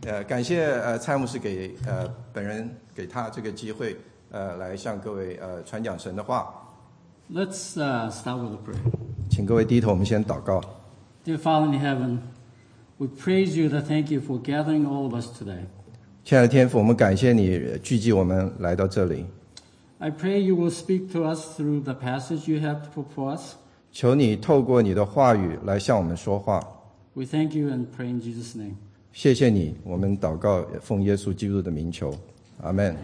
感谢蔡牧师给本人给他这个机会来向各位传讲神的话。 Let's start with a prayer. 请各位低头，我们先祷告。 Dear Father in heaven, we praise you and thank you for gathering all of us today. 亲爱的天父，我们感谢你聚集我们来到这里。 I pray you will speak to us through the passage you have for us. 求你透过你的话语来向我们说话。 We thank you and pray in Jesus' name. 谢谢你，我们祷告奉耶稣基督的名求，阿们。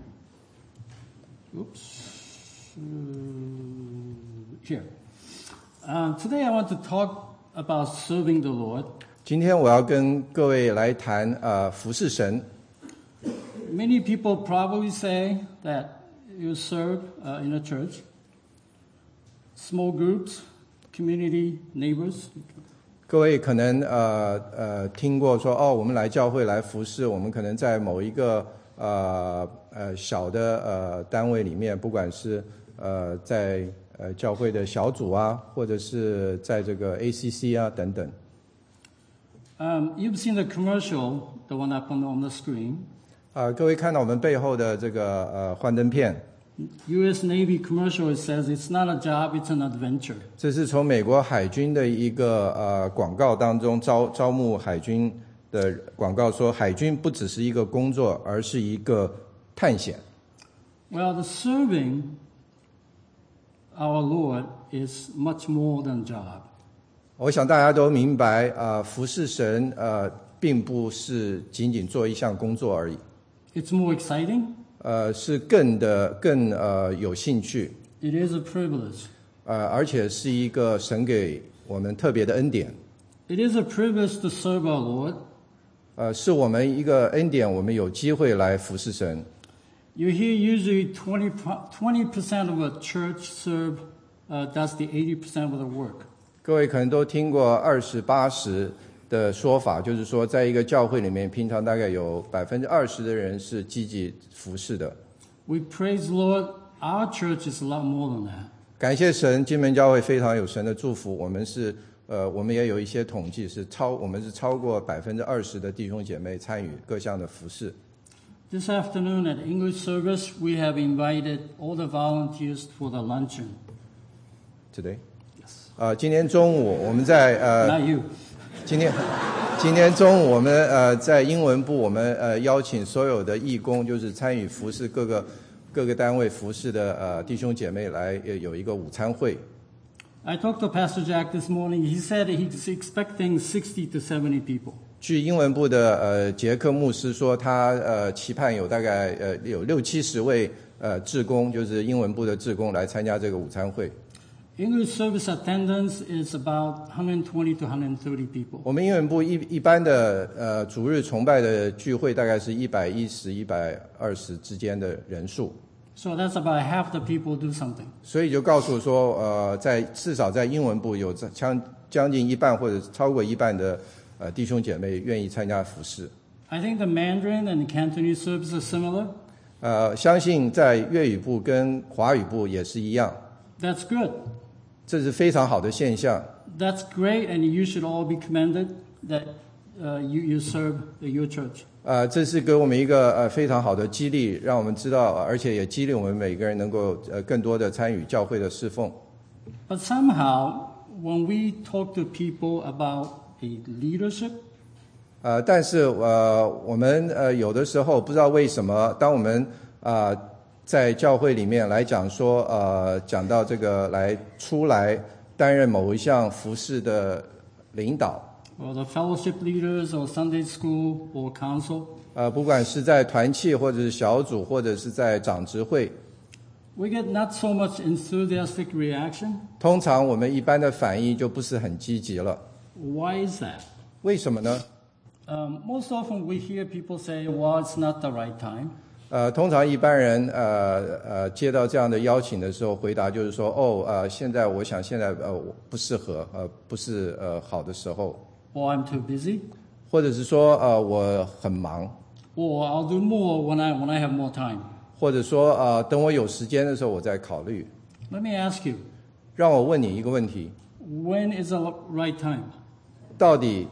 Here. Today I want to talk about serving the Lord. 今天我要跟各位来谈服侍神。 Many people probably say that you serve in a church, small groups, community, neighbors. 各位可能听过说我们来教会来服侍，我们可能在某一个小的单位里面，不管是在教会的小组啊，或者是在这个 ACC 啊等等。 You've seen the commercial, the one up on the screen. 各位看到我们背后的这个幻灯片。 U.S. Navy commercial, it says it's not a job, it's an adventure. 这是从美国海军的一个广告当中招募海军的广告说，海军不只是一个工作，而是一个探险。 Well, the serving our Lord is much more than a job. 我想大家都明白服侍神并不是仅仅做一项工作而已。 It's more exciting. 是更有兴趣。 It is a privilege. 而且是一个神给我们特别的恩典。 It is a privilege to serve our Lord. 是我们一个恩典，我们有机会来服侍神。 You hear usually 20% of a church serve does the 80% of the work. 各位可能都听过20-80的说法，就是说在一个教会里面，平常大概有20%的人是积极服侍的。 We praise the Lord. Our church is a lot more than that. 感谢神，金门教会非常有神的祝福。我们也有一些统计我们是超过20%的弟兄姐妹参与各项的服侍。 This afternoon at English service, we have invited all the volunteers for the luncheon. Today? Yes. 今天中午我们在 Not you. 今天中午我们在英文部，我们邀请所有的义工，就是参与服侍各个单位服侍的弟兄姐妹来有一个午餐会。 I talked to Pastor Jack this morning. He said he's expecting 60 to 70 people. 据英文部的杰克牧师说，他期盼有大概有60-70位志工，就是英文部的志工来参加这个午餐会。 English service attendance is about 120 to 130 people. 我们英文部一般的主日崇拜的聚会大概是110-120之间的人数。 So that's about half the people do something. 所以就告诉说，至少在英文部有将近一半或者超过一半的弟兄姐妹愿意参加服侍。 I think the Mandarin and the Cantonese service are similar. 相信在粤语部跟华语部也是一样。 That's good. 这是非常好的现象。 That's great, and you should all be commended that you serve your church. 这是给我们一个非常好的激励，让我们知道，而且也激励我们每个人能够更多的参与教会的侍奉。 But somehow, when we talk to people about a leadership, 但是我们有的时候不知道为什么，当我们在教会里面来讲说讲到这个出来担任某一项服事的领导。 or the fellowship leaders, or Sunday school, or council, 不管是在团契或者是小组或者是在长执会， we get not so much enthusiastic reaction. 通常我们一般的反应就不是很积极了。 Why is that? 为什么呢？ Most often we hear people say, well, it's not the right time. 通常一般人接到这样的邀请的时候，回答就是说，现在我想现在不适合，不是好的时候。 Or I'm too busy. 或者是说我很忙。 Or I'll do more when I have more time. 或者说等我有时间的时候我再考虑。 Let me ask you. 让我问你一个问题。 When is the right time? 到底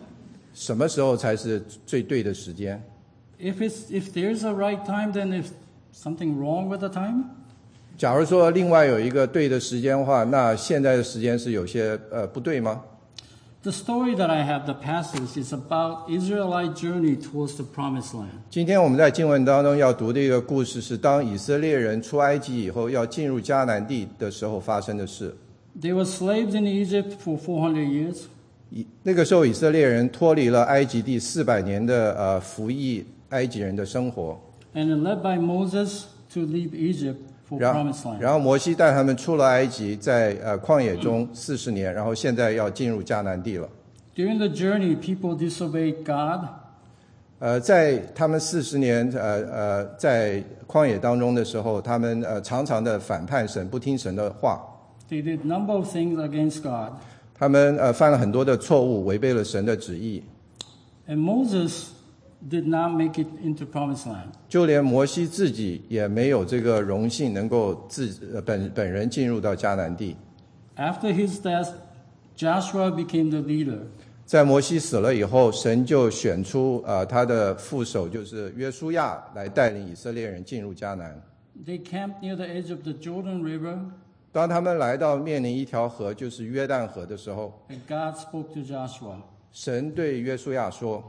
什么时候才是最对的时间？ If there's a right time, then if something wrong with the time? 假如说另外有一个对的时间的话，那现在的时间是有些不对吗？ The story that I have, the passage, is about Israelite journey towards the promised land. 今天我们在经文当中要读的一个故事是当以色列人出埃及以后要进入迦南地的时候发生的事。 They were slaves in Egypt for 400 years. 那个时候以色列人脱离了埃及地400年的服役埃及人的生活， And led by Moses to leave Egypt for promised land. 然后摩西带他们出了埃及，在旷野中40年，然后现在要进入迦南地了。 During the journey, people disobeyed God. 在他们40年在旷野当中的时候，他们常常的反叛神，不听神的话。 They did a number of things against God. 他们犯了很多的错误，违背了神的旨意。 And Moses did not make it into promised land. 就连摩西自己也没有这个荣幸能够本人进入到迦南地。 After his death, Joshua became the leader. 在摩西死了以后，神就选出他的副手，就是约书亚，来带领以色列人进入迦南。 They camped near the edge of the Jordan River, 当他们来到面临一条河，就是约旦河的时候， and God spoke to Joshua. 神对约书亚说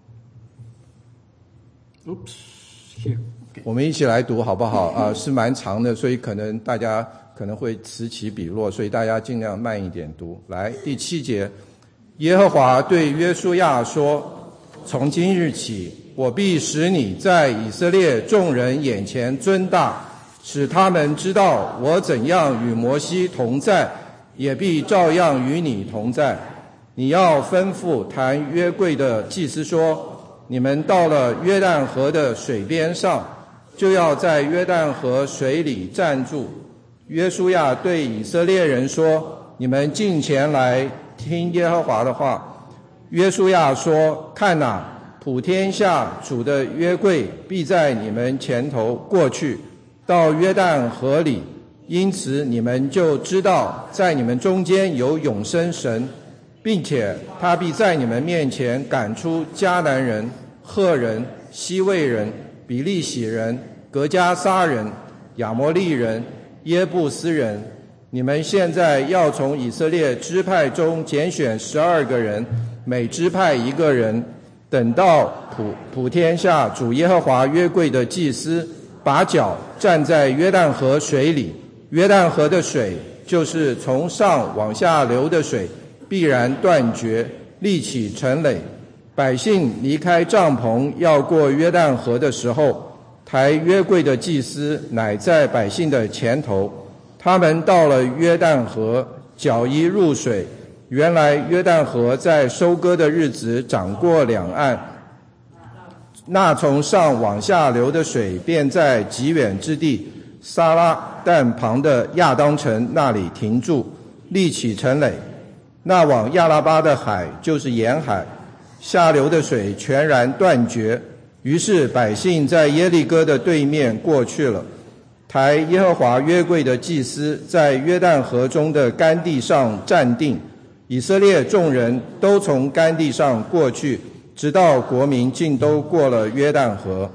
Oops, here. Okay. 我们一起来读好不好？是蛮长的，所以可能大家可能会此起彼落，所以大家尽量慢一点读。来，第7节，耶和华对约书亚说：从今日起，我必使你在以色列众人眼前尊大，使他们知道我怎样与摩西同在，也必照样与你同在。你要吩咐弹约柜的祭司说：你们到了约旦河的水边上，就要在约旦河水里站住。约书亚对以色列人说：你们近前来听耶和华的话。约书亚说：看哪，普天下主的约柜必在你们前头过去，到约旦河里，因此你们就知道在你们中间有永生神，并且他必在你们面前赶出迦南人、赫人、西魏人、比利洗人、革迦撒人、亚摩利人、耶布斯人。你们现在要从以色列支派中拣选12个人，每支派1个人，等到普天下主耶和华约柜的祭司把脚站在约旦河水里，约旦河的水就是从上往下流的水，必然断绝，立起成垒。百姓离开帐篷要过约旦河的时候，抬约柜的祭司乃在百姓的前头。他们到了约旦河，脚一入水，原来约旦河在收割的日子涨过两岸，那从上往下流的水便在极远之地撒拉旦旁的亚当城那里停住，立起成垒。那往亚拉巴的海就是沿海，下流的水全然断绝。于是百姓在耶利哥的对面过去了。抬耶和华约柜的祭司在约旦河中的干地上站定，以色列众人都从干地上过去，直到国民尽都过了约旦河。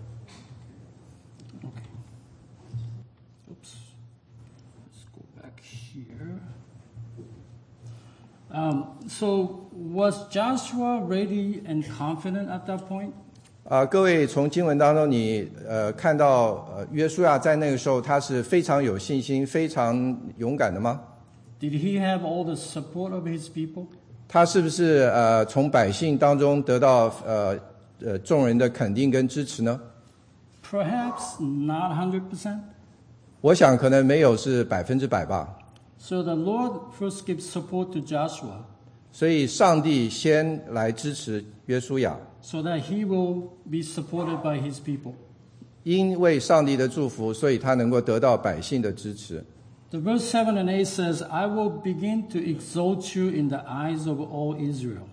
Oops. Let's go back here. So was Joshua ready and confident at that point? 各位从经文当中你看到约书亚在那个时候他是非常有信心、非常勇敢的吗？ Did he have all the support of his people? 他是不是从百姓当中得到众人的肯定跟支持呢？ Perhaps not 100%. 我想可能没有是100%吧。 So the Lord first gives support to Joshua 所以上帝先来支持约书亚， so that he will be supported by his people. 因为上帝的祝福，所以他能够得到百姓的支持。 The verse 7 and 8 says, I will begin to exalt you in the eyes of all Israel.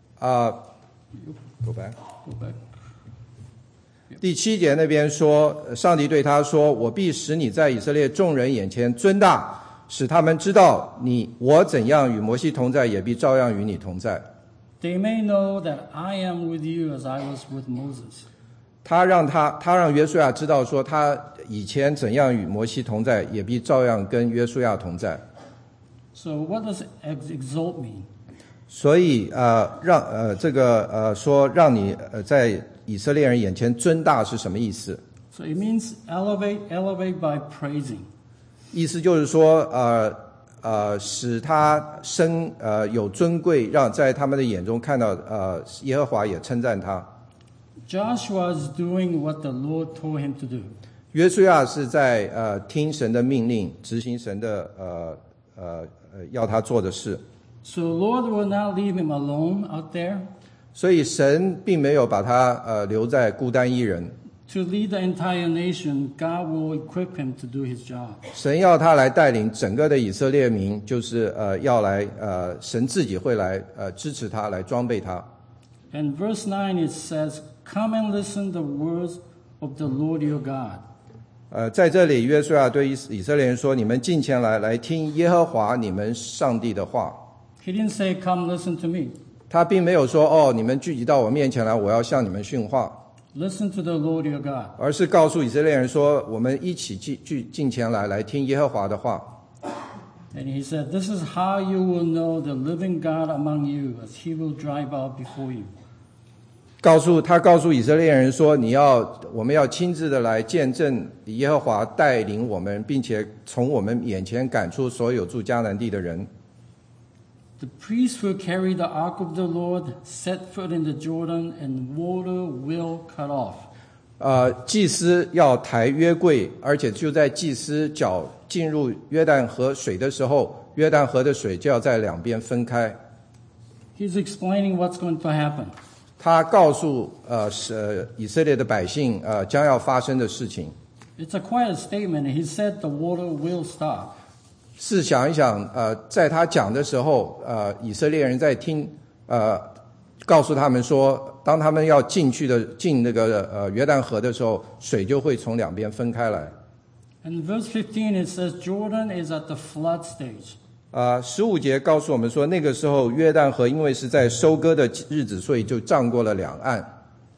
Go back. Go back. 第7节那边说，上帝对他说：我必使你在以色列众人眼前尊大，使他们知道我怎样与摩西同在，也必照样与你同在。 they may know that I am with you as I was with Moses. 他让约书亚知道说，他以前怎样与摩西同在，也必照样跟约书亚同在。 So what does exalt mean? 所以说让你在以色列人眼前尊大是什么意思？ So it means elevate by praising. 意思就是说使他有尊贵，让在他们的眼中看到耶和华也称赞他。 Joshua is doing what the Lord told him to do. 约书亚是在听神的命令，执行神的要他做的事。 So Lord will not leave him alone out there. 所以神并没有把他留在孤单一人。 To lead the entire nation, God will equip him to do his job. 神要他来带领整个的以色列民，就是要来神自己会来支持他，来装备他。 And verse 9 it says, "Come and listen the words of the Lord your God." 在这里，约书亚对以色列人说：“你们近前来听耶和华你们上帝的话。” He didn't say, "Come listen to me." 他并没有说：“你们聚集到我面前来，我要向你们训话。” Listen to the Lord your God. 而是告诉以色列人说：“我们一起近前来听耶和华的话。” And he said, "This is how you will know the living God among you, as he will drive out before you." 他告诉以色列人说：“我们要亲自的来见证耶和华带领我们，并且从我们眼前赶出所有住迦南地的人。” The priest will carry the ark of the Lord, set foot in the Jordan, and water will cut off. 祭司要抬约柜，而且就在祭司脚进入约旦河水的时候，约旦河的水就要在两边分开。 He's explaining what's going to happen. 他告诉以色列的百姓将要发生的事情。 It's a quiet statement. He said the water will stop. 试想一想，在他讲的时候，以色列人在听，告诉他们说，当他们要进那个约旦河的时候，水就会从两边分开来。 And verse 15 it says Jordan is at the flood stage. 15节告诉我们说，那个时候约旦河因为是在收割的日子，所以就涨过了两岸。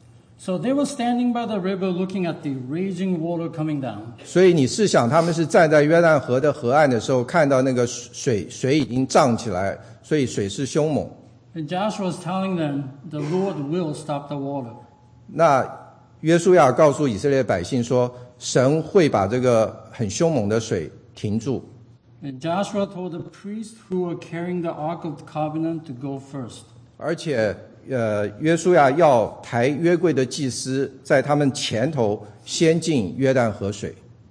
So they were standing by the river looking at the raging water coming down. 所以你试想，他们是站在约旦河的河岸的时候，看到那个水已经涨起来，所以水势凶猛。 And Joshua was telling them, the Lord will stop the water. 那约书亚告诉以色列百姓说，神会把这个很凶猛的水停住。 And Joshua told the priests who were carrying the Ark of the Covenant to go first. 而且约书亚要抬约柜的祭司在他们前头先进约旦河水。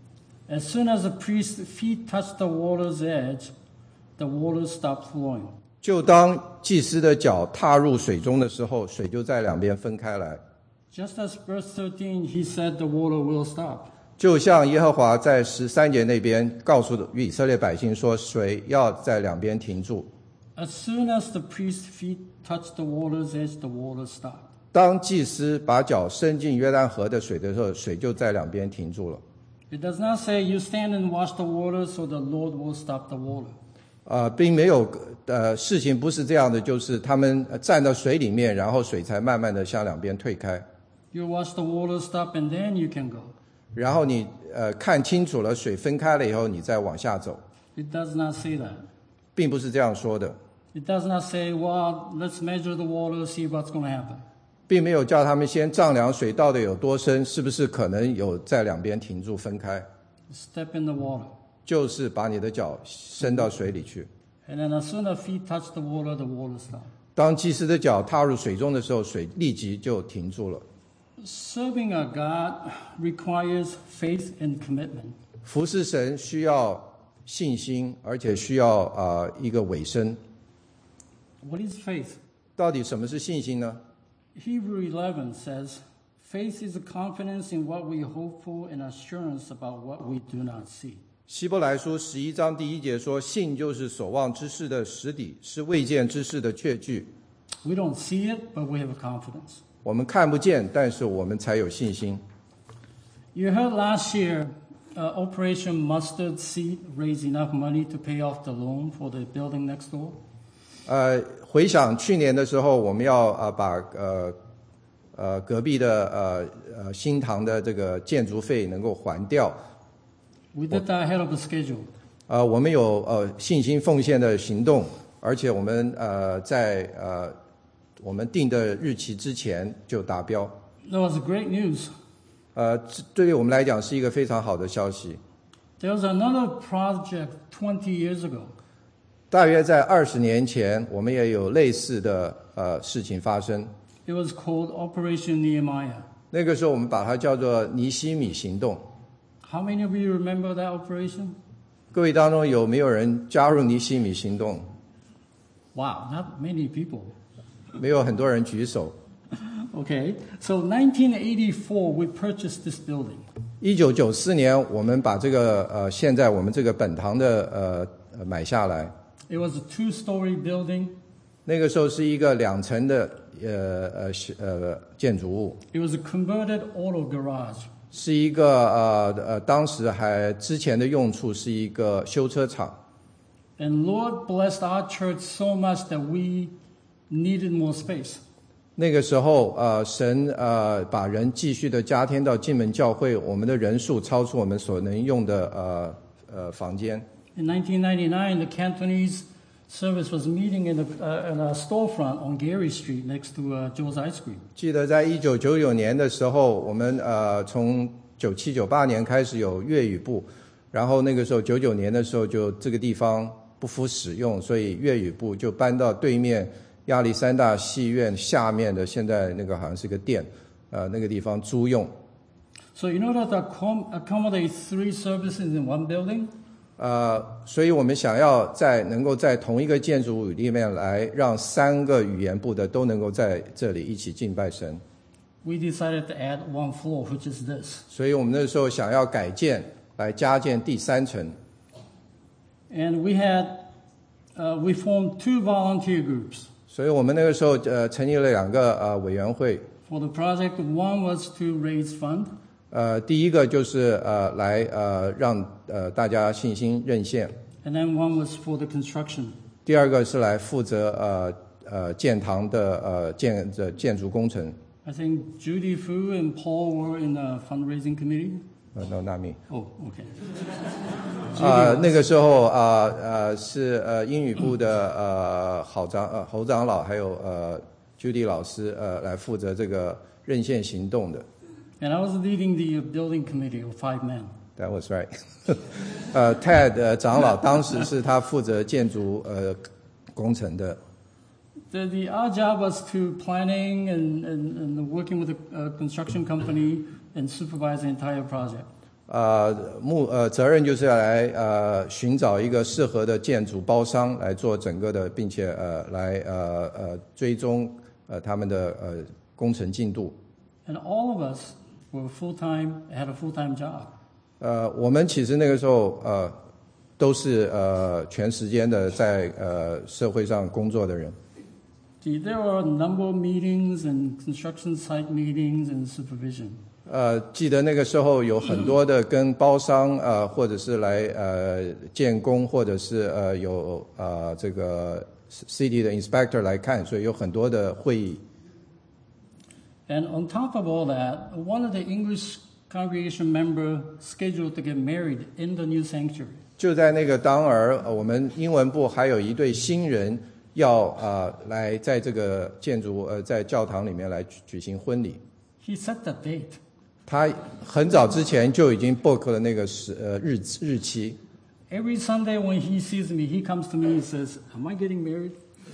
As soon as the priest's feet touched the water's edge, the water stopped flowing. 就当祭司的脚踏入水中的时候，水就在两边分开来。 Just as verse 13, he said the water will stop. 就像耶和华在13节那边告诉以色列百姓说，水要在两边停住。 As soon as the priest's feet touched the water's edge, the water stopped. 当祭司把脚伸进约旦河的水的时候，水就在两边停住了。 It does not say you stand and watch the water so the Lord will stop the water. 并没有事情不是这样的，就是他们站到水里面，然后水才慢慢的向两边退开。 You watch the water stop and then you can go. 然后你看清楚了水分开了以后，你再往下走。 It does not say that. 并不是这样说的， It does not say, well, let's measure the water, see what's going to happen. 并没有叫他们先丈量水到底有多深，是不是可能有在两边停住分开， Step in the water. 就是把你的脚伸到水里去。 And then as soon as feet touch the water stopped. 当祭司的脚踏入水中的时候，水立即就停住了。 Serving a God requires faith and commitment. 服侍神需要信心，而且需要一个委身。 What is faith? 到底什么是信心呢？ Hebrews 11 says, faith is a confidence in what we hope for and assurance about what we do not see. 希伯来书11章第1节说，信就是所望之事的实底，是未见之事的确据。 We don't see it, but we have a confidence. 我们看不见，但是我们才有信心。 You heard last year, Operation Mustard Seed raised enough money to pay off the loan for the building next door. 回想去年的时候，我们要把隔壁的新堂的这个建筑费能够还掉。 We did that ahead of the schedule. 我们有信心奉献的行动，而且我们在我们定的日期之前就达标。 That was great news. 对于我们来讲是一个非常好的消息。 There was another project 20 years ago. 大约在20年前，我们也有类似的事情发生。 It was called Operation Nehemiah. 那个时候我们把它叫做尼希米行动。 How many of you remember that operation? 各位当中有没有人加入尼希米行动？ Wow, not many people. 没有很多人举手。 Okay, so 1984 we purchased this building. 1994年，我们把这个现在我们这个本堂的买下来。 It was a 2-story building. 那个时候是一个2层的建筑物。 It was a converted auto garage. 是一个当时之前的用处是一个修车厂。 And Lord blessed our church so much that we needed more space. 那个时候神把人继续的加添到进门教会，我们的人数超出我们所能用的房间。 In 1999, the Cantonese service was meeting in a storefront on Gary Street next to Joe's Ice Cream. 记得在1999年的时候，我们从97、98年开始有粤语部，然后那个时候99年的时候就这个地方不敷使用，所以粤语部就搬到对面亚历山大戏院下面的，现在那个好像是个店，那个地方租用。 So in order to accommodate 3 services in one building, 所以我们想要能够在同一个建筑物里面来让3个语言部的都能够在这里一起敬拜神。 we decided to add 1 floor, which is this. 所以我们那时候想要改建，来加建第3层。 And we formed 2 volunteer groups. 所以我们那个时候成立了2个委员会。 For the project, one was to raise fund. 第一个就是来让大家信心认献。 And then one was for the construction. 第二个是来负责建堂的建筑工程。 I think Judy Fu and Paul were in the fundraising committee. No, not me. Oh, okay. 那个时候是英语部的侯长老还有Judy 老师来负责这个认献行动的。 And I was leading the building committee of 5 men. That was right. Ted 长老当时是他负责建筑工程的。 Our job was to planning and working with the construction company and supervise the entire project. 责任就是要来寻找一个适合的建筑包商来做整个的，并且来追踪他们的工程进度。 And all of us were had a full-time job. 我们其实那个时候都是全时间的在社会上工作的人。 There were a number of meetings and construction site meetings and supervision. 记得那个时候有很多的跟包商或者是来建工，或者是有这个 city 的 inspector 来看，所以有很多的会议。 And on top of all that, one of the English congregation members scheduled to get married in the new sanctuary. 就在那个当儿，我们英文部还有一对新人要来在这个建筑在教堂里面来举行婚礼。 He set the date. 他很早之前就已经 book 了那个日期。 Every Sunday when he sees me, he comes to me and says, "Am I getting married?"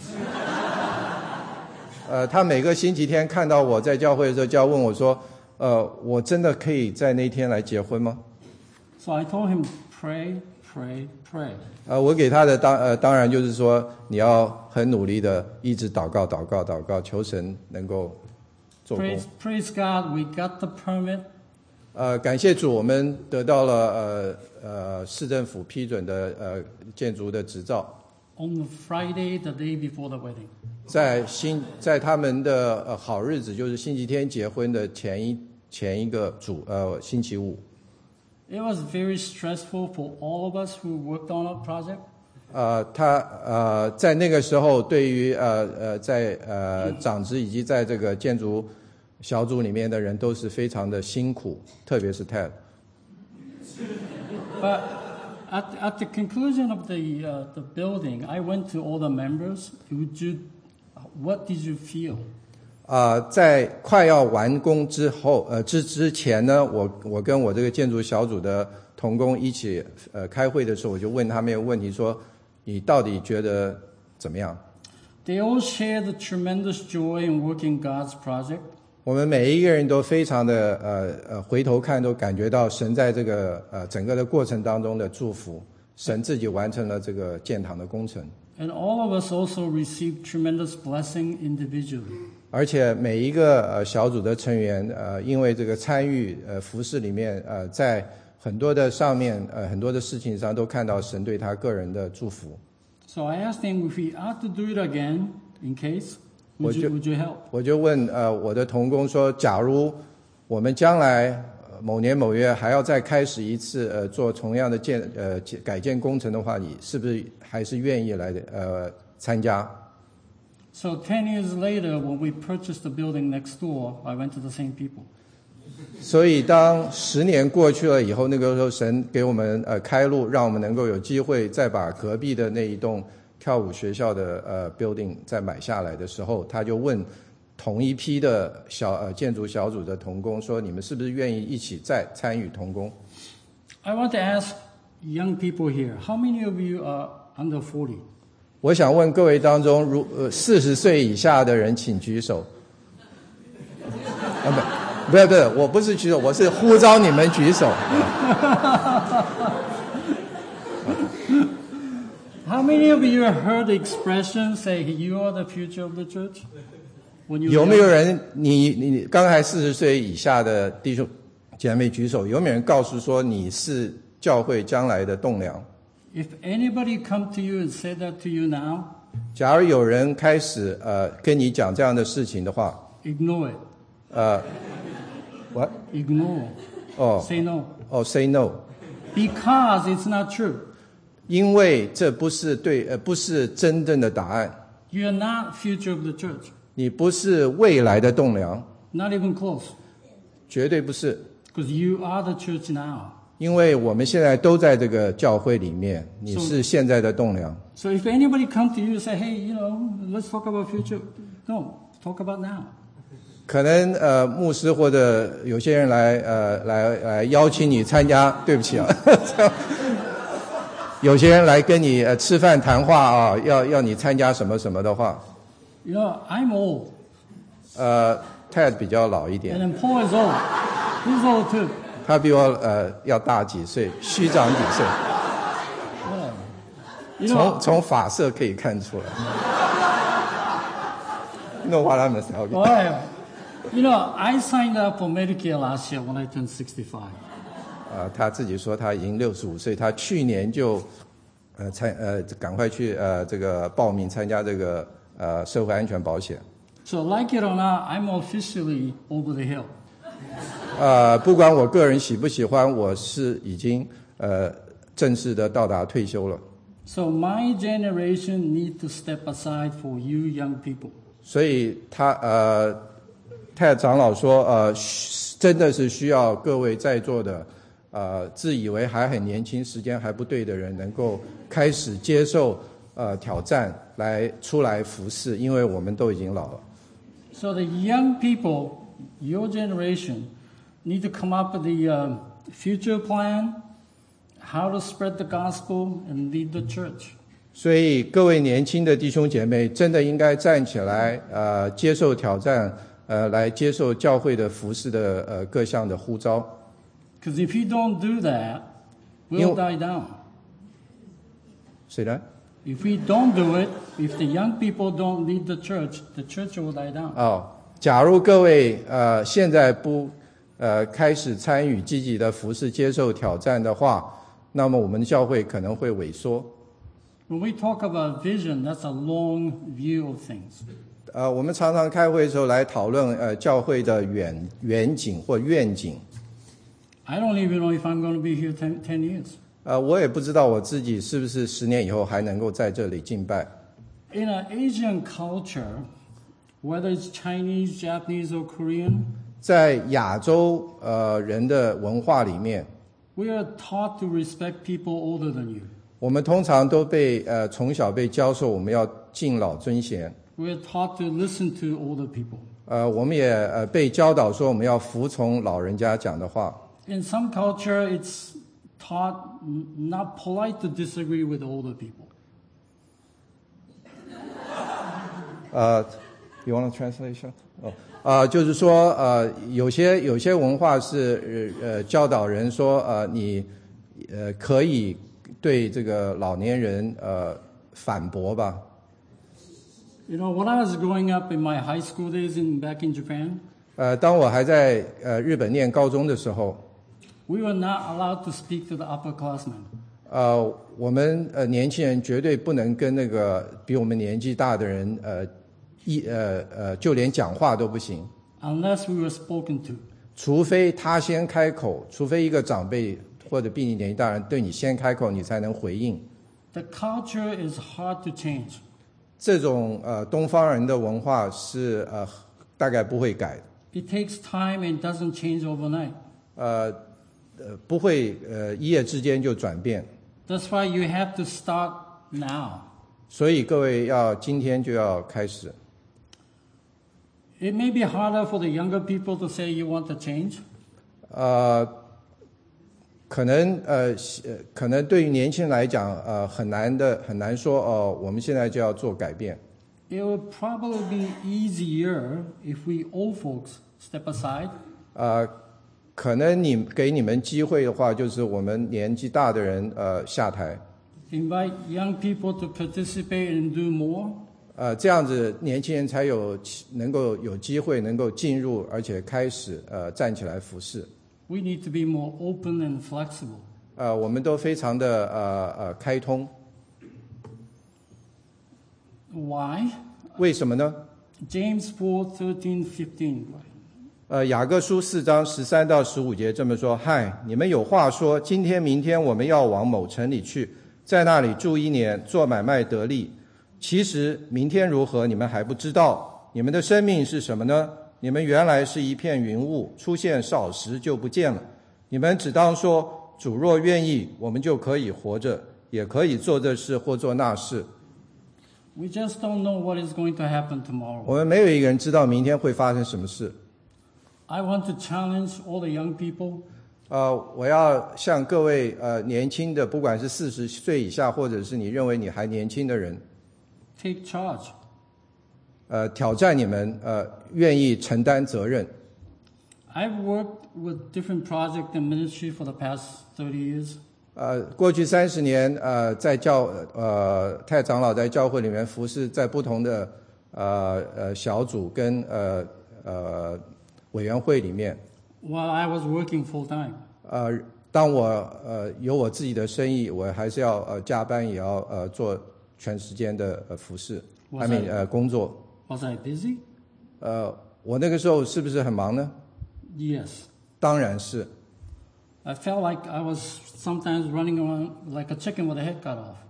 他每个星期天看到我在教会的时候，就要问我说，我真的可以在那天来结婚吗？ So I told him, pray, pray, pray. 我给他的当然就是说，你要很努力的一直祷告，祷告，祷告，求神能够做工。 Praise God, we got the permit. 感谢主，我们得到了市政府批准的建筑的执照。 On the Friday, the day before the wedding. 在他们的好日子，就是星期天结婚的前一个星期五。 It was very stressful for all of us who worked on our project. 他在那个时候，对于在长职以及在这个建筑小组里面的人都是非常的辛苦，特别是 Ted。 But at the conclusion of the building, I went to all the members. What did you feel? 在快要完工之后，之前呢，我跟我这个建筑小组的同工一起开会的时候，我就问他们一个问题，说你到底觉得怎么样？ They all shared the tremendous joy in working God's project. 我们每一个人都非常的回头看都感觉到神在这个整个的过程当中的祝福，神自己完成了这个建堂的工程。 And all of us also received tremendous blessing individually. 而且每一个小组的成员因为这个参与服事里面在很多的上面很多的事情上都看到神对他个人的祝福。 So I asked him if we had to do it again in case, would you help? 我就问我的同工说，假如我们将来某年某月还要再开始一次做同样的改建工程的话，你是不是还是愿意来参加？ So 10 years later, when we purchased the building next door, I went to the same people. 所以当10年过去了以后，那个时候神给我们开路，让我们能够有机会再把隔壁的那一栋跳舞学校的building 再买下来的时候，他就问同一批的建筑小组的同工说，你们是不是愿意一起再参与同工？ I want to ask young people here, how many of you are under 40? 我想问各位当中40岁以下的人请举手。不是，我不是举手，我是呼召你们举手。 How many of you heard the expression say you are the future of the church? 有没有人你刚才40岁以下的弟兄姐妹举手？有没有人告诉说你是教会将来的栋梁？ If anybody come to you and say that to you now, 假如有人开始跟你讲这样的事情的话， ignore it. What? Ignore. Say no. Say no. Because it's not true. 因为这不是不是真正的答案。 You are not future of the church. 你不是未来的栋梁， Not even close. 绝对不是。 Because you are the church now. 因为我们现在都在这个教会里面，你是现在的栋梁。 So if anybody come to you and say, hey, let's talk about future. No, talk about now. 可能牧师或者有些人来邀请你参加，对不起啊，有些人来跟你吃饭谈话啊，要你参加什么什么的话。 I'm old. Ted 比较老一点。 And then Paul is old. He's old too. 他比我要大几岁，虚长几岁。从发色可以看出来。No what I'm saying. I signed up for Medicare last year when I turned 65. 他自己说他已经65岁，他去年就赶快去这个报名参加这个社会安全保险。 So like it or not, I'm officially over the hill. 不管我个人喜不喜欢，我是已经正式的到达退休了。 So my generation need to step aside for you young people. 所以泰长老说真的是需要各位在座的自以为还很年轻、时间还不对的人，能够开始接受挑战，出来服侍，因为我们都已经老了。 So the young people, your generation, need to come up with the future plan, how to spread the gospel and lead the church. 所以各位年轻的弟兄姐妹，真的应该站起来，接受挑战，来接受教会的服事的各项的呼召。 Because if you don't do that, we'll die down. 谁呢？ If we don't do it, if the young people don't lead the church will die down. 假如各位现在不开始参与积极的服事，接受挑战的话，那么我们的教会可能会萎缩。 When we talk about vision, that's a long view of things. 我们常常开会的时候来讨论教会的远景或愿景。 I don't even know if I'm going to be here 10 years. 我也不知道我自己是不是10年以后还能够在这里敬拜。 In an Asian culture, whether it's Chinese, Japanese, or Korean, 在亚洲人的文化里面， we are taught to respect people older than you. 我们通常都被从小被教授我们要敬老尊贤。 We are taught to listen to older people. 我们也被教导说我们要服从老人家讲的话。 In some culture, it's taught not polite to disagree with older people. You want to translation? 就是说有些文化是教导人说你可以对这个老年人反驳吧。 You know, when I was growing up in my high school days back in Japan, 当我还在日本念高中的时候， we were not allowed to speak to the upperclassmen. 我们年轻人绝对不能跟那个比我们年纪大的人就连讲话都不行， Unless we were spoken to. 除非他先开口，除非一个长辈或者比你年纪大人对你先开口，你才能回应。 The culture is hard to change. 这种东方人的文化是大概不会改的。 It takes time and doesn't change overnight. 不会一夜之间就转变。 That's why you have to start now. 所以各位要今天就要开始。 It may be harder for the younger people to say you want to change. 可能对于年轻人来讲很难说我们现在就要做改变。 It would probably be easier if we old folks step aside. 可能给你们机会的话，就是我们年纪大的人下台。 Invite young people to participate and do more. 这样子年轻人才能够有机会能够进入，而且开始站起来服侍。 We need to be more open and flexible. 我们都非常的开通。 Why? 为什么呢？ James 4:13-15. 雅各书4章13到15节这么说：嗨，你们有话说，今天明天我们要往某城里去，在那里住1年，做买卖得利。其实明天如何，你们还不知道。你们的生命是什么呢？你们原来是一片云雾，出现少时就不见了。你们只当说，主若愿意，我们就可以活着，也可以做这事或做那事。 We just don't know what is going to happen tomorrow. 我们没有一个人知道明天会发生什么事。 I want to challenge all the young people. 我要向各位年轻的，不管是40岁以下，或者是你认为你还年轻的人， Take charge. 挑战你们愿意承担责任。 I've worked with different project and ministry for the past 30 years. 过去30年在太长老在教会里面服侍，在不同的小组跟委员会里面。 While I was working full time. 当我有我自己的生意，我还是要加班，也要做全时间的服侍，工作。 Was I busy? 我那个时候是不是很忙呢？ Yes. 当然是。 I felt like I was sometimes running around like a chicken with a head cut off.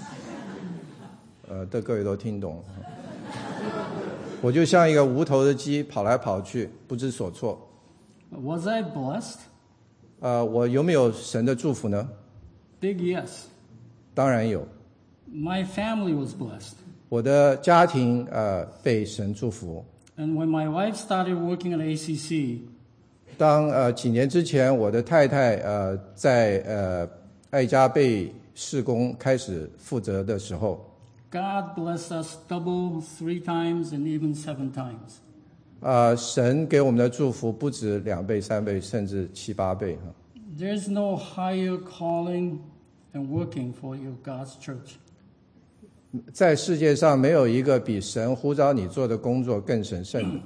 各位都听懂。我就像一个无头的鸡，跑来跑去，不知所措。 Was I blessed? 我有没有神的祝福呢？ Big yes. 当然有。 My family was blessed. 我的家庭被神祝福。 And when my wife started working at ACC, 当几年之前，我的太太在爱加贝事工开始负责的时候， God blessed us double, 3 times, and even 7 times. 神给我们的祝福不止2倍、3倍，甚至7、8倍。 There's no higher calling than working for your God's church. 在世界上没有一个比神呼召你做的工作更神圣的。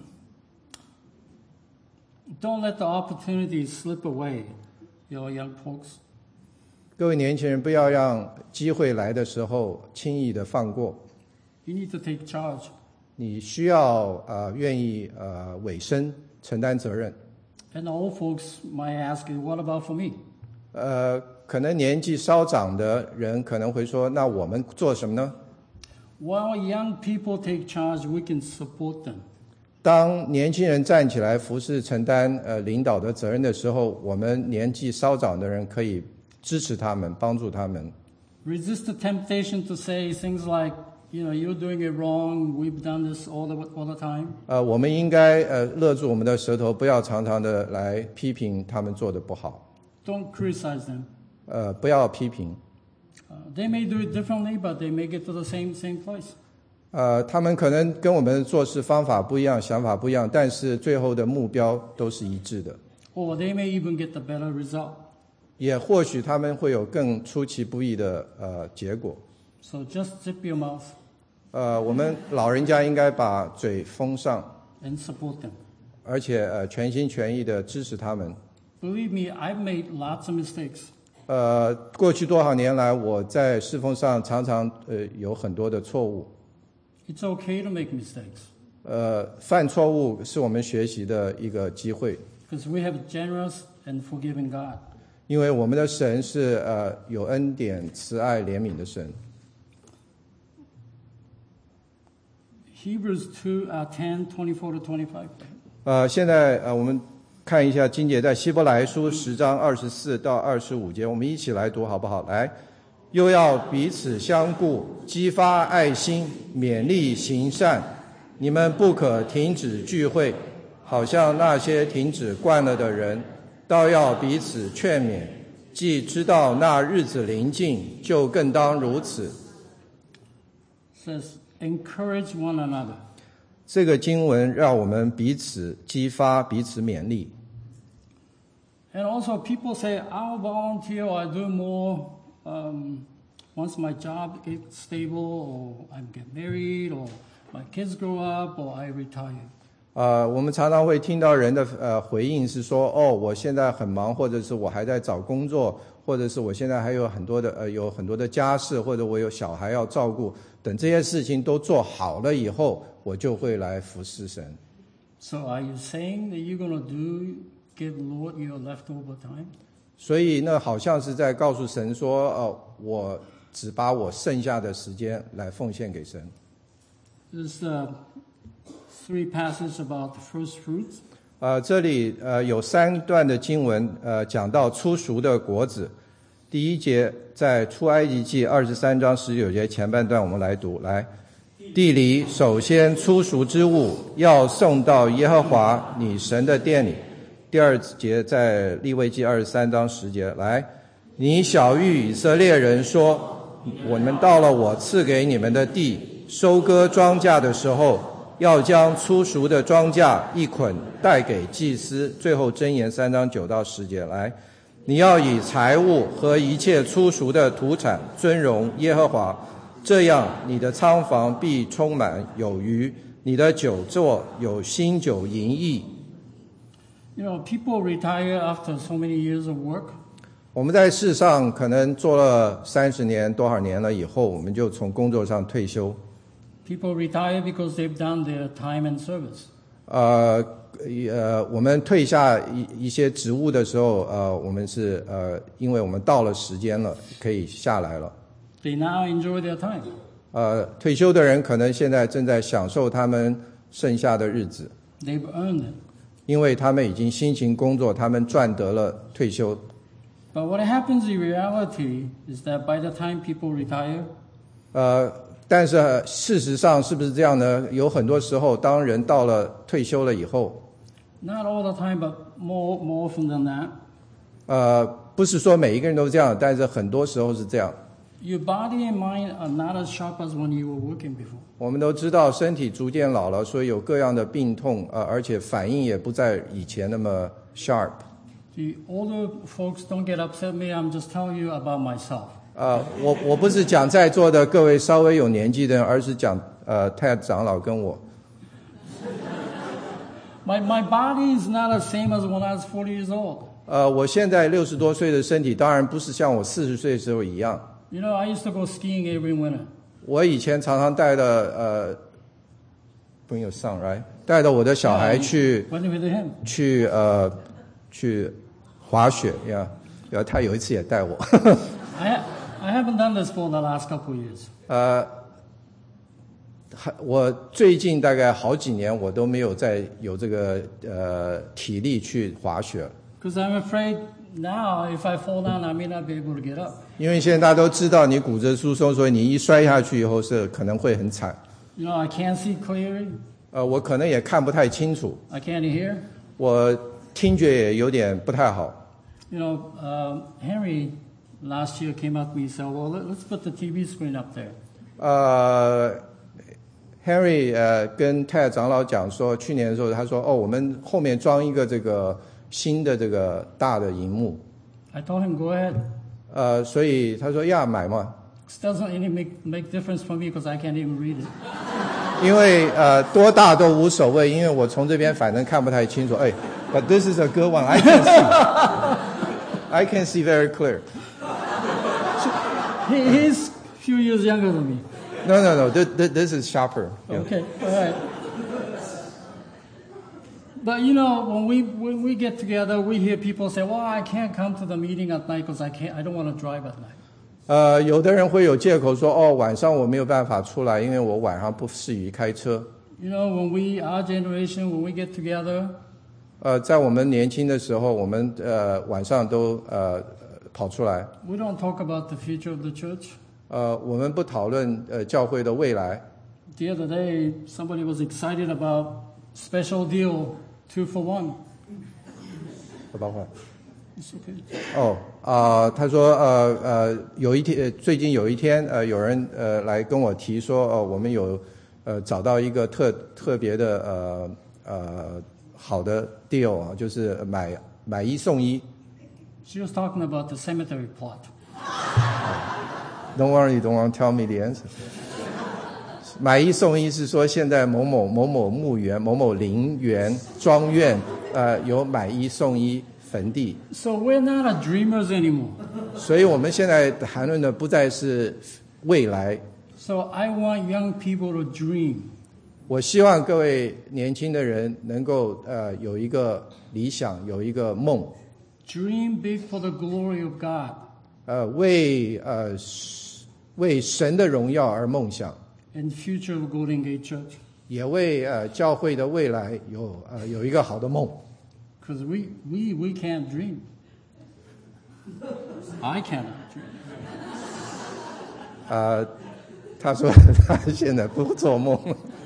Don't let the opportunity slip away, your young folks. 各位年轻人，不要让机会来的时候轻易的放过。 You need to take charge. 你需要愿意委身承担责任。 And the old folks might ask you, what about for me? 可能年纪稍长的人可能会说，那我们做什么呢？ While young people take charge, we can support them. 当年轻人站起来服侍承担领导的责任的时候，我们年纪稍长的人可以支持他们，帮助他们。 Resist the temptation to say things like, you're doing it wrong, we've done this all the time. 我们应该勒住我们的舌头，不要常常的来批评他们做的不好。 Don't criticize them. 不要批评。 They may do it differently, but they may get to the same place. 他们可能跟我们做事方法不一样，想法不一样，但是最后的目标都是一致的。 Or they may even get the better result. 也或许他们会有更出其不意的结果。 So just zip your mouth 我们老人家应该把嘴封上， and support them. 而且全心全意的支持他们。 Believe me, I've made lots of mistakes. 过去多少年来，我在侍奉上常常有很多的错误。 It's okay to make mistakes. 犯错误是我们学习的一个机会， Because we have a generous and forgiving God. 因为我们的神是有恩典、慈爱、怜悯的神。 Hebrews 2:10:24-25. 现在我们看一下经节，在希伯来书10章24到25节，我们一起来读好不好？来，又要彼此相顾，激发爱心，勉励行善。你们不可停止聚会，好像那些停止惯了的人，倒要彼此劝勉。既知道那日子临近，就更当如此。 Says, encourage one another. 这个经文让我们彼此激发，彼此勉励。 And also, people say, I'll volunteer or I do more once my job gets stable, or I get married, or my kids grow up, or I retire. 我们常常会听到人的回应是说，我现在很忙，或者是我还在找工作，或者是我现在还有很多的家事，或者我有小孩要照顾，等这些事情都做好了以后，我就会来服侍神。 So are you saying that you're going to give Lord your leftover time? 所以那好像是在告诉神说，我只把我剩下的时间来奉献给神。 There's 3 passages about the first fruits. 这里有3段的经文，讲到初熟的果子。第一节在出埃及记23章19节前半段，我们来读。来，地里首先初熟之物要送到耶和华你神的殿里。第二节在利未记23章10节。来，你晓谕以色列人说，我们到了我赐给你们的地，收割庄稼的时候，要将初熟的庄稼一捆带给祭司。最后箴言3章9到10节。来，你要以财物和一切初熟的土产尊荣耶和华，这样你的仓房必充满有余，你的酒座有新酒盈溢。 People retire after so many years of work. 我们在世上可能做了30年多少年了以后，我们就从工作上退休。 People retire because they've done their time and service. 我们退下一些职务的时候，我们是因为我们到了时间了，可以下来了。 They now enjoy their time. 退休的人可能现在正在享受他们剩下的日子， They've earned it. 因为他们已经辛勤工作，他们赚得了退休。 But what happens in reality is that by the time people retire, 但是事实上是不是这样呢？有很多时候，当人到了退休了以后， not all the time, but more often than that, 不是说每一个人都这样，但是很多时候是这样。 your body and mind are not as sharp as when you were working before. 我们都知道身体逐渐老了，所以有各样的病痛，而且反应也不在以前那么 sharp。 The older folks don't get upset with me. I'm just telling you about myself. 我不是讲在座的各位稍微有年纪的人，而是讲太长老跟我。 My body is not the same as when I was 40 years old. 我现在60多岁的身体，当然不是像我40岁的时候一样。 I used to go skiing every winter. 我以前常常带着bring your son right， 带着我的小孩去 Went with him. 去滑雪呀。 然后他有一次也带我。 I haven't done this for the last couple of years. 我最近大概好几年我都没有再有这个体力去滑雪。 Because I'm afraid now if I fall down, I may not be able to get up. 因为现在大家都知道你骨折疏松，所以你一摔下去以后是可能会很惨。 You know, I can't see clearly. 我可能也看不太清楚。 I can't hear. 我听觉也有点不太好。 You know, Henry last year came up to me and said, "Well, let's put the TV screen up there." Henry 跟泰长老讲说，去年的时候他说，我们后面装一个这个新的这个大的荧幕。 I told him, "Go ahead." 所以他说呀，买嘛。 It doesn't really make difference for me because I can't even read it. 因为多大都无所谓，因为我从这边反正看不太清楚。But this is a good one. I can see. I can see very clear. He's a few years younger than me. No. This is sharper. Okay, all right. But you know, when we get together, we hear people say, "Well, I can't come to the meeting at night because I don't want to drive at night." 有的人会有借口说，晚上我没有办法出来，因为我晚上不适宜开车。 You know, our generation, when we get together. 在我们年轻的时候，我们晚上都跑出来。 We don't talk about the future of the church. 我们不讨论教会的未来。 The other day, somebody was excited about special deal 2 for 1. 包括 It's okay. 他说最近有一天有人来跟我提说我们有找到一个特别的好的 deal 就是买一送一。 She was talking about the cemetery plot. Don't worry, don't want to tell me the answer. 买一送一是说现在某某墓园、某某陵园、庄院有买一送一坟地。 So we're not a dreamers anymore. 所以我们现在谈论的不再是未来。 So I want young people to dream. 我希望各位年轻的人能够有一个理想，有一个梦。 Dream big for the glory of God. 为神的荣耀而梦想。 And future of Golden Gate Church. 也为教会的未来有一个好的梦。 Because we can't dream. I cannot dream. 他说他现在不做梦。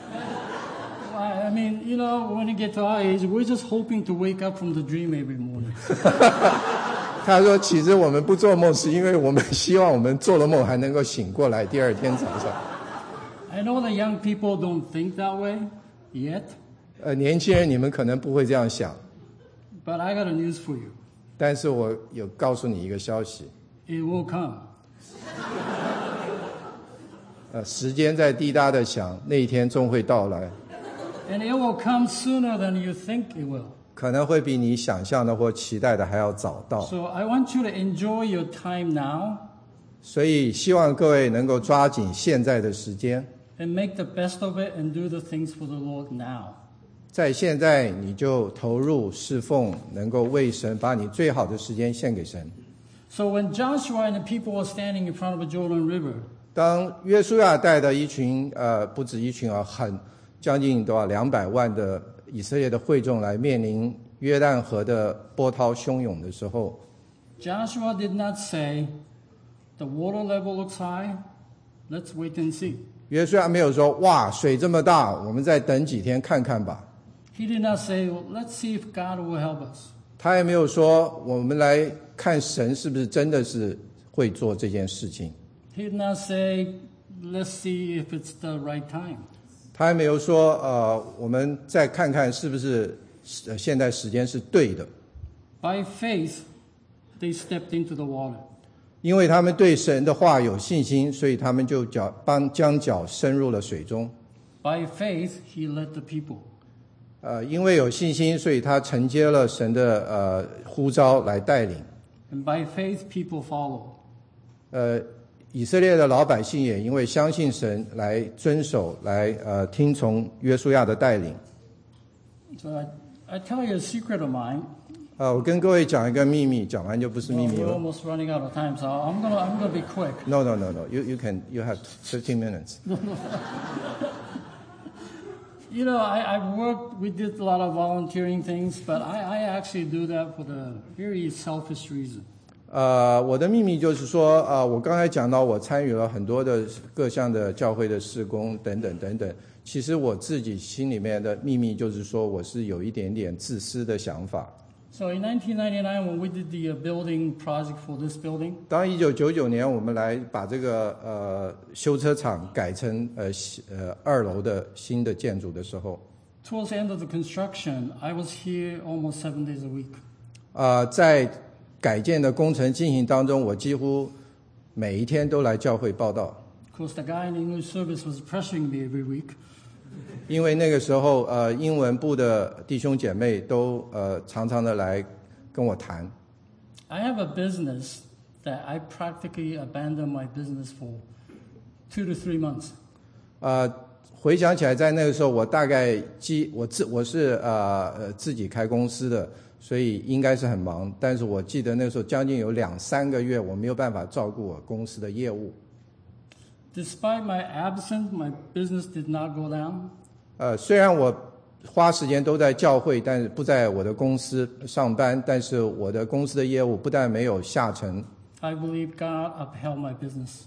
I mean, you know, when you get to our age, we're just hoping to wake up from the dream every morning. 他说其实我们不做梦是因为我们希望我们做了梦还能够醒过来，第二天早上。 I know the young people don't think that way yet. 年轻人你们可能不会这样想。 But I got a news for you. 但是我有告诉你一个消息。 It will come. 时间在滴答的响，那一天终会到来。 And it will come sooner than you think it will. 可能会比你想象的或期待的还要早到。 So I want you to enjoy your time now. 所以希望各位能够抓紧现在的时间。 And make the best of it and do the things for the Lord now. 在现在你就投入侍奉，能够为神把你最好的时间献给神。 So when Joshua and the people were standing in front of the Jordan River. 当约书亚带的一群不止一群将近200万的以色列的会众来面临约旦河的波涛汹涌的时候 Joshua did not say, the water level looks high, let's wait and see. 约书亚没有说哇水这么大，我们再等几天看看吧。 He did not say, well, let's see if God will help us. 他也没有说我们来看神是不是真的是会做这件事情。 He did not say, let's see if it's the right time. 他还没有说我们再看看是不是现在时间是对的。 By faith, they stepped into the water. 因为他们对神的话有信心，所以他们就将脚伸入了水中。 By faith, he led the people. 因为有信心，所以他承接了神的呼召来带领。 And by faith, people followed. 以色列的老百姓也因为相信神来遵守，来听从约书亚的带领。 So I tell you a secret of mine. 我跟各位讲一个秘密，讲完就不是秘 Well, 密 we're 了。 almost running out of time, so I'm gonna be quick. No. You have 15 minutes. You know, we did a lot of volunteering things, but I actually do that for the very selfish reason. 我的秘密就是说，我刚才讲到我参与了很多的各项的教会的事工等等等等。其实我自己心里面的秘密就是说，我是有一点点自私的想法。 So in 1999, when we did the building project for this building, 当1999年我们来把这个修车厂改成2楼的新的建筑的时候， towards the end of the construction, I was here almost 7 days a week. 在改建的工程进行当中，我几乎每一天都来教会报道。 Of course, the guy in the English service was pressuring me every week. 因为那个时候英文部的弟兄姐妹都常常的来跟我谈。 I have a business that I practically abandoned my business for 2 to 3 months. 回想起来，在那个时候，我大概我是自己开公司的，所以应该是很忙。但是我记得那个时候将近有2-3个月，我没有办法照顾我公司的业务。 Despite my absence, my business did not go down. 虽然我花时间都在教会，但是不在我的公司上班，但是我的公司的业务不但没有下沉， I believe God upheld my business.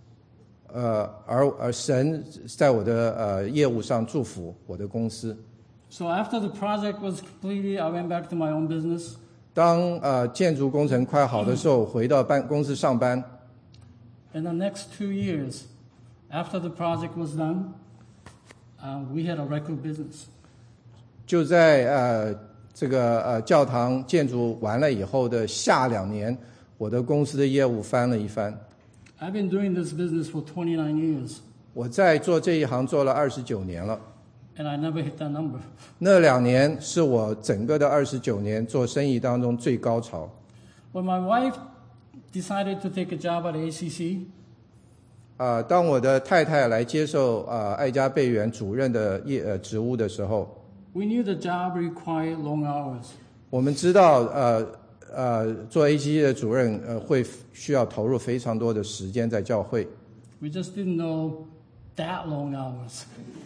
而神在我的业务上祝福我的公司。 So after the project was completed, I went back to my own business. 当建筑工程快好的时候，回到公司上班。 In the next 2 years, after the project was done, we had a regular business. 就在这个教堂建筑完了以后的下2年，我的公司的业务翻了一番。 I've been doing this business for 29 years, 我在做这一行做了29年了。 and I never hit that number. 那2年是我整个的29年做生意当中最高潮。 When my wife decided to take a job at ACC, 当我的太太来接受爱家备园主任的职务的时候， we knew the job required long hours. 我们知道做 ACC 的主任会需要投入非常多的时间在教会。 We just didn't know that long hours.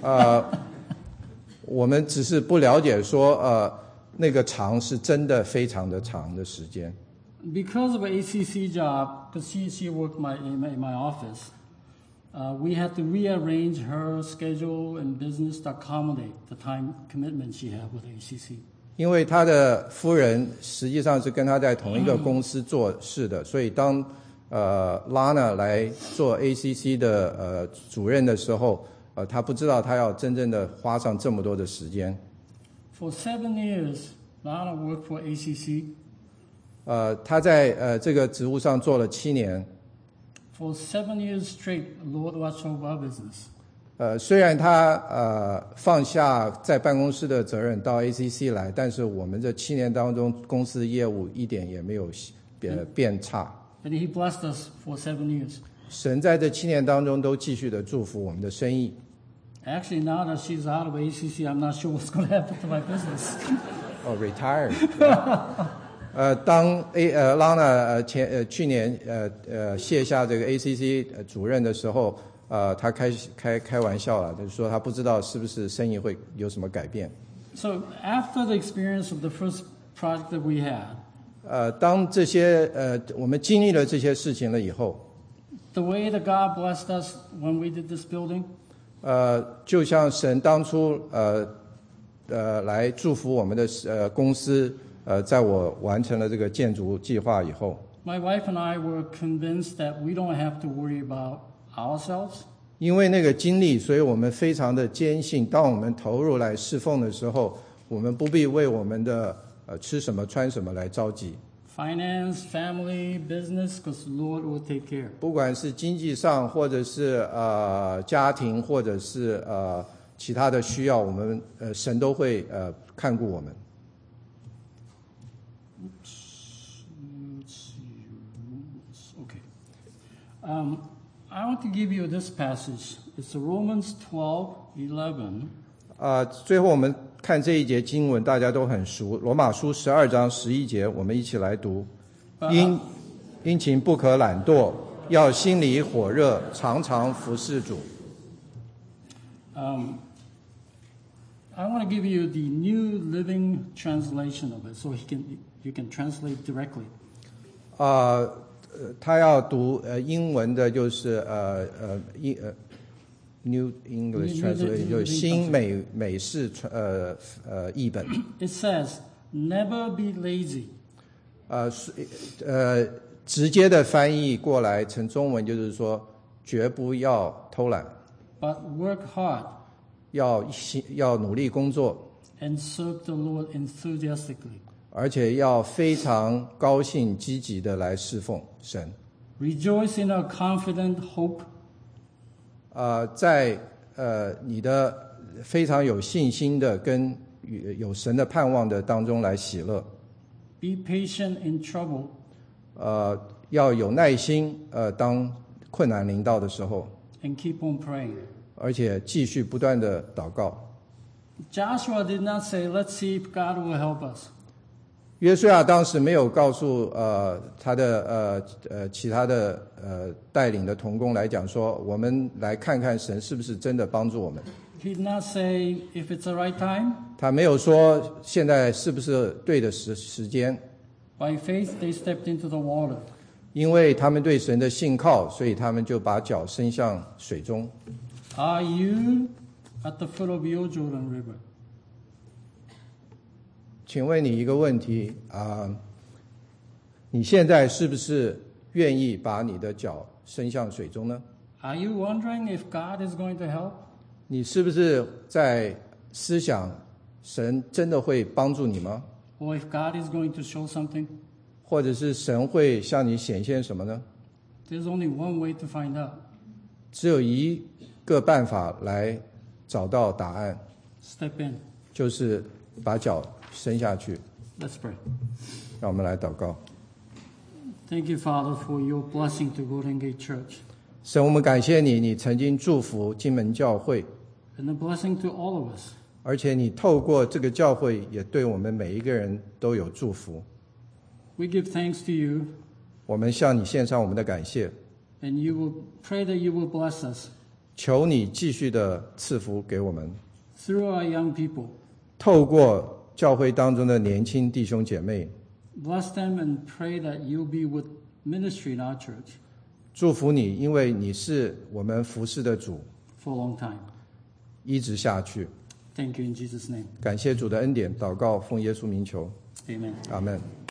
我们只是不了解说那个长是真的非常的长的时间。 Because of an ACC job, because she worked in my office, we had to rearrange her schedule and business to accommodate the time commitment she had with ACC. 因为他的夫人实际上是跟他在同一个公司做事的，所以当Lana 来做 ACC 的主任的时候，他不知道他要真正的花上这么多的时间。 For 7 years, Lana worked for ACC. 他在这个职务上做了7年。 For 7 years straight, the Lord watched over our business. 虽然他放下在办公室的责任到 ACC 来，但是我们这7年当中，公司的业务一点也没有变差。 And He blessed us for 7 years. 神在这7年当中都继续的祝福我们的生意。 Actually, now that she's out of ACC, I'm not sure what's going to happen to my business. Retired 当Lana 去年卸下这个 ACC 主任的时候，他开玩笑了，就是说他不知道是不是生意会有什么改变。 So after the experience of the first project that we had, 当这些我们经历了这些事情了以后， the way that God blessed us when we did this building, 就像神当初来祝福我们的公司，在我完成了这个建筑计划以后， my wife and I were convinced that we don't have to worry about ourselves. 因为那个经历，所以我们非常的坚信，当我们投入来侍奉的时候，我们不必为我们的吃什么穿什么来着急。 Finance, family, business, because the Lord will take care. 不管是经济上，或者是家庭，或者是其他的需要，我们神都会看顾我们。 Let's see. Okay. I want to give you this passage. It's Romans 12:11. 最后我们看这一节经文大家都很熟，罗马书12章11节，我们一起来读。殷勤不可懒惰，要心里火热，常常服侍主。 I want to give you the New Living Translation of it, so you can translate directly. 他要读英文的，就是New English Translation， 就是新美式译本。 It says, "Never be lazy." 直接的翻译过来成中文就是说，绝不要偷懒。 But work hard. 要努力工作 And serve the Lord enthusiastically. 而且要非常高兴积极的来侍奉神。 Rejoice in our confident hope. 在你的非常有信心的跟有神的盼望的当中来喜乐。 Be patient in trouble. 要有耐心当困难临到的时候 And keep on praying. 而且继续不断的祷告。 Joshua did not say, "Let's see if God will help us." 约书亚当时没有告诉他的其他的带领的同工来讲说，我们来看看神是不是真的帮助我们。 He did not say, "If it's the right time." 他没有说现在是不是对的时间。 By faith, they stepped into the water. 因为他们对神的信靠，所以他们就把脚伸向水中。 Are you at the foot of your Jordan River? 请问你一个问题你现在是不是愿意把你的脚伸向水中呢？ Are you wondering if God is going to help? 你是不是在思想神真的会帮助你吗？ Or if God is going to show something? 或者是神会向你显现什么呢？ There's only one way to find out. 只有一个办法来找到答案， Step in. 就是把脚伸下去。 Let's pray. 让我们来祷告。 Thank you, Father, for your blessing to Golden Gate Church 神，我们感谢你，你曾经祝福金门教会， and a blessing to all of us. 而且你透过这个教会也对我们每一个人都有祝福。 We give thanks to you, 我们向你献上我们的感谢， and you will pray that you will bless us 求你继续的赐福给我们， through our young people. 透过教会当中的年轻弟兄姐妹， Bless them and pray that you'll be with ministry in our church 祝福你，因为你是我们服侍的主， for a long time. 一直下去。 Thank you in Jesus' name. 感谢主的恩典，祷告奉耶稣名求， Amen. 阿们。